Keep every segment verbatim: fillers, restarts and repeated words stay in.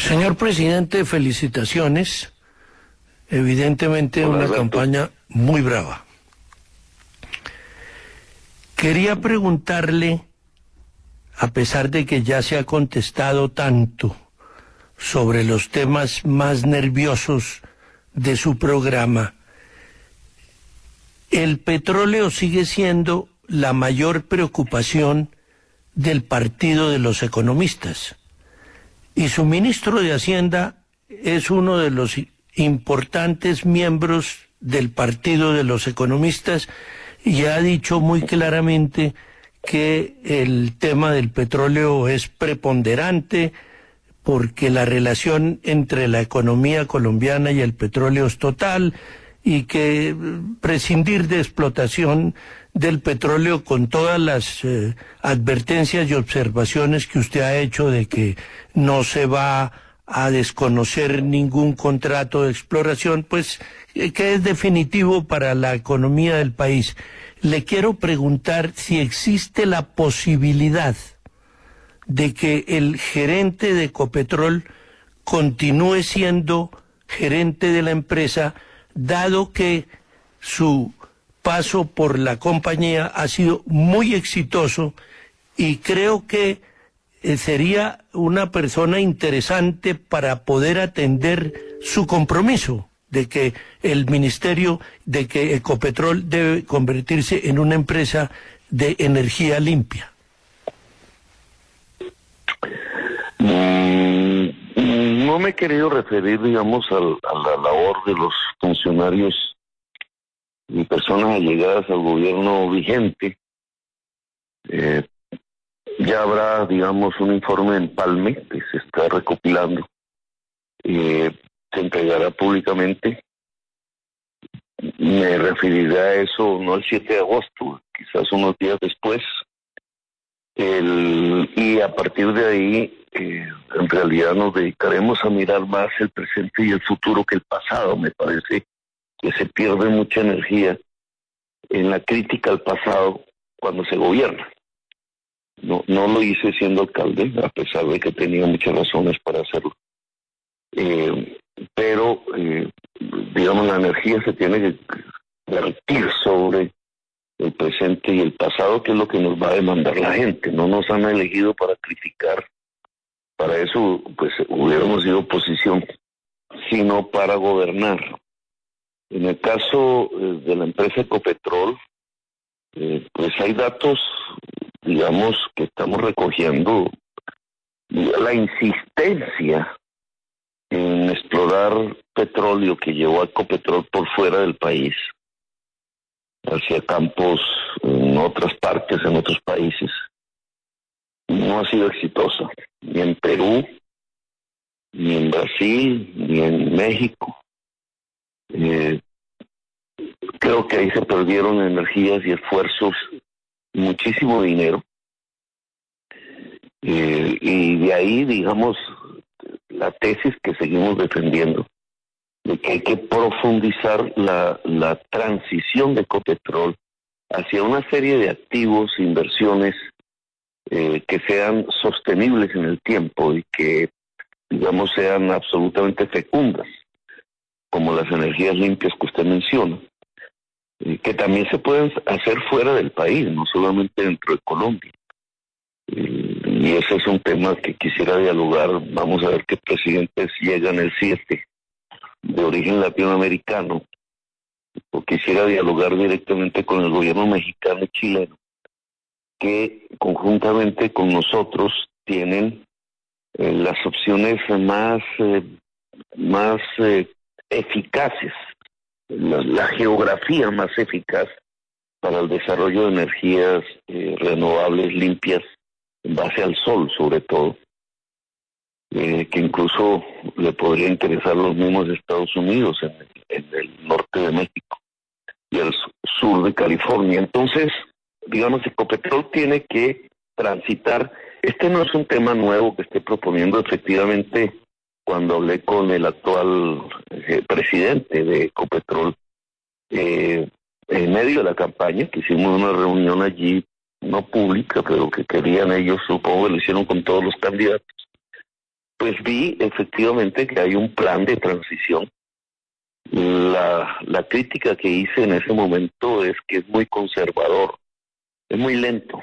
Señor presidente, felicitaciones. Evidentemente Hola, una Alberto. campaña muy brava. Quería preguntarle, a pesar de que ya se ha contestado tanto sobre los temas más nerviosos de su programa, el petróleo sigue siendo la mayor preocupación del Partido de los Economistas. Y su ministro de Hacienda es uno de los importantes miembros del Partido de los Economistas y ha dicho muy claramente que el tema del petróleo es preponderante porque la relación entre la economía colombiana y el petróleo es total y que prescindir de explotación del petróleo con todas las eh, advertencias y observaciones que usted ha hecho de que no se va a desconocer ningún contrato de exploración, pues eh, que es definitivo para la economía del país. Le quiero preguntar si existe la posibilidad de que el gerente de Ecopetrol continúe siendo gerente de la empresa, dado que su paso por la compañía ha sido muy exitoso y creo que eh, sería una persona interesante para poder atender su compromiso de que el ministerio, de que Ecopetrol debe convertirse en una empresa de energía limpia. Mm, no me he querido referir, digamos, al, a la labor de los funcionarios y personas allegadas al gobierno vigente. Eh, ya habrá, digamos, un informe empalme que se está recopilando. Eh, se entregará públicamente. Me referiré a eso no el siete de agosto, quizás unos días después. El, y a partir de ahí, eh, en realidad nos dedicaremos a mirar más el presente y el futuro que el pasado. Me parece que se pierde mucha energía en la crítica al pasado cuando se gobierna. No, no lo hice siendo alcalde, a pesar de que tenía muchas razones para hacerlo. Eh, pero, eh, digamos, la energía se tiene que vertir sobre el presente y el pasado, que es lo que nos va a demandar la gente. No nos han elegido para criticar, para eso pues hubiéramos sido oposición, sino para gobernar. En el caso eh, de la empresa Ecopetrol, eh, pues hay datos, digamos, que estamos recogiendo. La insistencia en explorar petróleo que llevó a Ecopetrol por fuera del país, hacia campos en otras partes, en otros países, no ha sido exitosa, ni en Perú, ni en Brasil, ni en México. Eh, creo que ahí se perdieron energías y esfuerzos, muchísimo dinero, eh, y de ahí, digamos, la tesis que seguimos defendiendo, de que hay que profundizar la, la transición de Ecopetrol hacia una serie de activos, inversiones eh, que sean sostenibles en el tiempo y que, digamos, sean absolutamente fecundas, como las energías limpias que usted menciona, eh, que también se pueden hacer fuera del país, no solamente dentro de Colombia. Eh, y ese es un tema que quisiera dialogar. Vamos a ver qué presidentes llegan el siete de origen latinoamericano, o quisiera dialogar directamente con el gobierno mexicano y chileno, que conjuntamente con nosotros tienen eh, las opciones más, eh, más eh, eficaces, la, la geografía más eficaz para el desarrollo de energías eh, renovables, limpias, en base al sol sobre todo, eh, que incluso le podría interesar a los mismos Estados Unidos, en el, en el norte de México y el sur de California. Entonces, digamos, Ecopetrol tiene que transitar. Este no es un tema nuevo que esté proponiendo. Efectivamente, cuando hablé con el actual eh, presidente de Ecopetrol, eh, en medio de la campaña, que hicimos una reunión allí, no pública, pero que querían ellos, supongo que lo hicieron con todos los candidatos, Pues vi efectivamente que hay un plan de transición. La, la crítica que hice en ese momento es que es muy conservador, es muy lento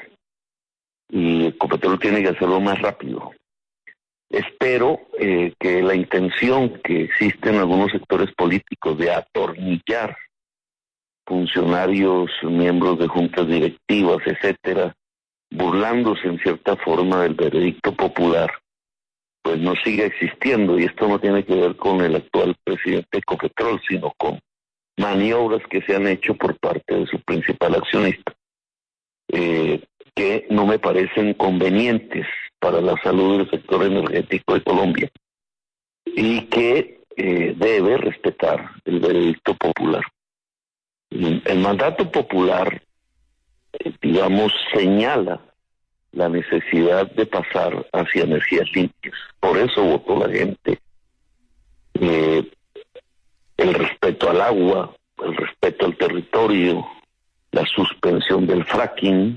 y Ecopetrol tiene que hacerlo más rápido. Espero eh, que la intención que existe en algunos sectores políticos de atornillar funcionarios, miembros de juntas directivas, etcétera, burlándose en cierta forma del veredicto popular, pues no siga existiendo, y esto no tiene que ver con el actual presidente de Ecopetrol, sino con maniobras que se han hecho por parte de su principal accionista, eh, que no me parecen convenientes para la salud del sector energético de Colombia, y que eh, debe respetar el veredicto popular. El mandato popular, eh, digamos, señala la necesidad de pasar hacia energías limpias. Por eso votó la gente. Eh, el respeto al agua, el respeto al territorio, la suspensión del fracking,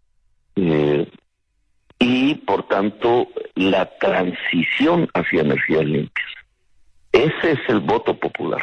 eh, y por tanto la transición hacia energías limpias. Ese es el voto popular.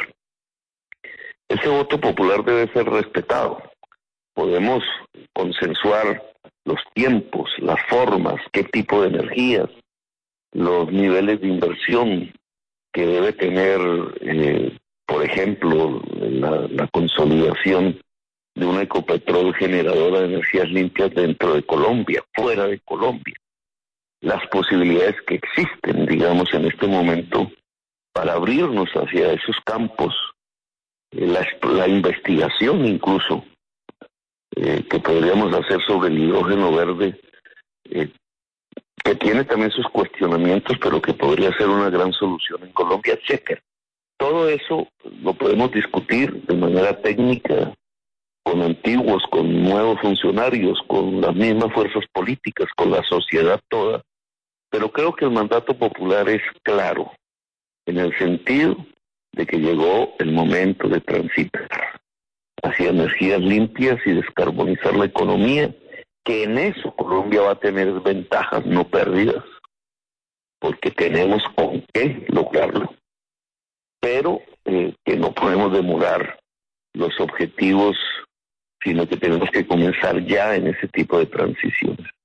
Ese voto popular debe ser respetado. Podemos consensuar los tiempos, las formas, qué tipo de energías, los niveles de inversión que debe tener, eh, por ejemplo, la, la consolidación de una Ecopetrol generadora de energías limpias dentro de Colombia, fuera de Colombia. Las posibilidades que existen, digamos, en este momento para abrirnos hacia esos campos, eh, la, la investigación incluso, Eh, que podríamos hacer sobre el hidrógeno verde, eh, que tiene también sus cuestionamientos, pero que podría ser una gran solución en Colombia, etcétera. Todo eso lo podemos discutir de manera técnica, con antiguos, con nuevos funcionarios, con las mismas fuerzas políticas, con la sociedad toda, pero creo que el mandato popular es claro, en el sentido de que llegó el momento de transitar hacia energías limpias y descarbonizar la economía, que en eso Colombia va a tener ventajas, no pérdidas, porque tenemos con qué lograrlo, pero eh, que no podemos demorar los objetivos, sino que tenemos que comenzar ya en ese tipo de transiciones.